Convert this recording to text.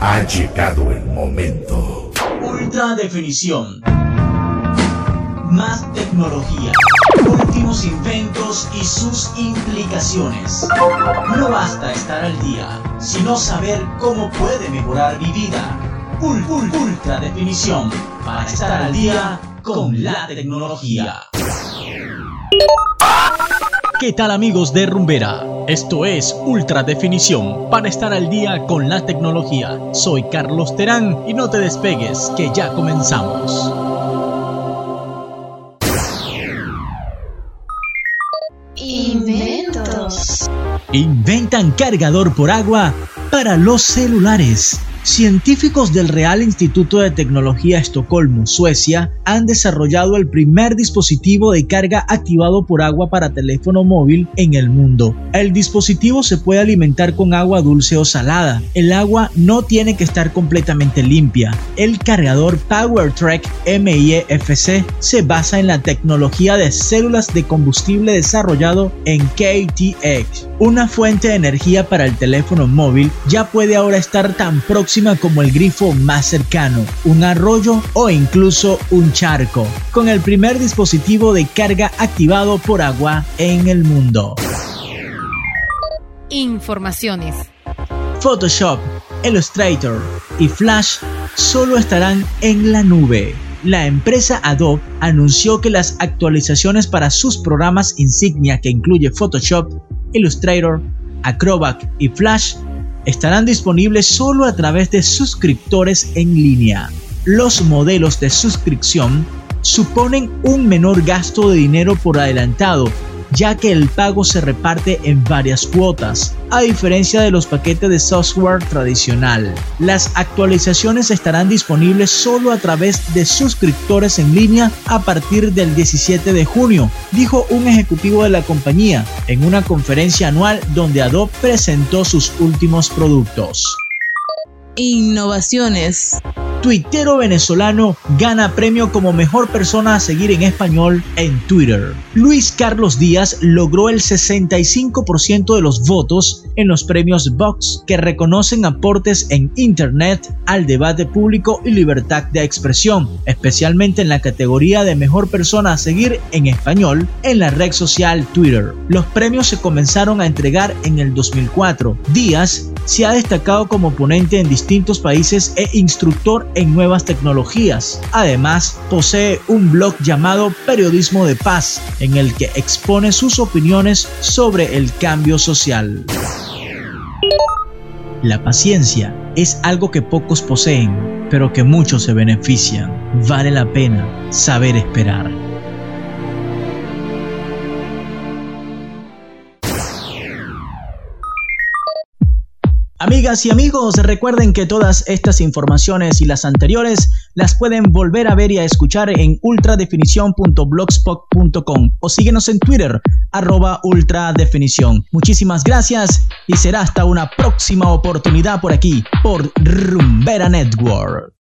Ha llegado el momento. Ultra definición. Más tecnología. Últimos inventos y sus implicaciones. No basta estar al día, sino saber cómo puede mejorar mi vida. Ultra definición. Para estar al día con la tecnología. ¿Qué tal, amigos de Rumbera? Esto es Ultra Definición para estar al día con la tecnología. Soy Carlos Terán y no te despegues, que ya comenzamos. Inventos. Inventan cargador por agua para los celulares. Científicos del Real Instituto de Tecnología Estocolmo, Suecia, han desarrollado el primer dispositivo de carga activado por agua para teléfono móvil en el mundo. El dispositivo se puede alimentar con agua dulce o salada. El agua no tiene que estar completamente limpia. El cargador PowerTrack MIEFC se basa en la tecnología de células de combustible desarrollado en KTX. Una fuente de energía para el teléfono móvil ya puede ahora estar tan próxima como el grifo más cercano, un arroyo o incluso un charco, con el primer dispositivo de carga activado por agua en el mundo. Informaciones. Photoshop, Illustrator y Flash solo estarán en la nube. La empresa Adobe anunció que las actualizaciones para sus programas insignia, que incluye Photoshop, Illustrator, Acrobat y Flash, estarán disponibles solo a través de suscriptores en línea. Los modelos de suscripción suponen un menor gasto de dinero por adelantado, ya que el pago se reparte en varias cuotas, a diferencia de los paquetes de software tradicional. Las actualizaciones estarán disponibles solo a través de suscriptores en línea a partir del 17 de junio, dijo un ejecutivo de la compañía en una conferencia anual donde Adobe presentó sus últimos productos. Innovaciones. Tuitero venezolano gana premio como mejor persona a seguir en español en Twitter. Luis Carlos Díaz logró el 65% de los votos en los premios Vox, que reconocen aportes en Internet al debate público y libertad de expresión, especialmente en la categoría de mejor persona a seguir en español en la red social Twitter. Los premios se comenzaron a entregar en el 2004. Díaz se ha destacado como ponente en distintos países e instructor en nuevas tecnologías. Además, posee un blog llamado Periodismo de Paz, en el que expone sus opiniones sobre el cambio social. La paciencia es algo que pocos poseen, pero que muchos se benefician. Vale la pena saber esperar. Amigas y amigos, recuerden que todas estas informaciones y las anteriores las pueden volver a ver y a escuchar en ultradefinición.blogspot.com o síguenos en Twitter, @ultradefinición. Muchísimas gracias y será hasta una próxima oportunidad por aquí, por Rumbera Network.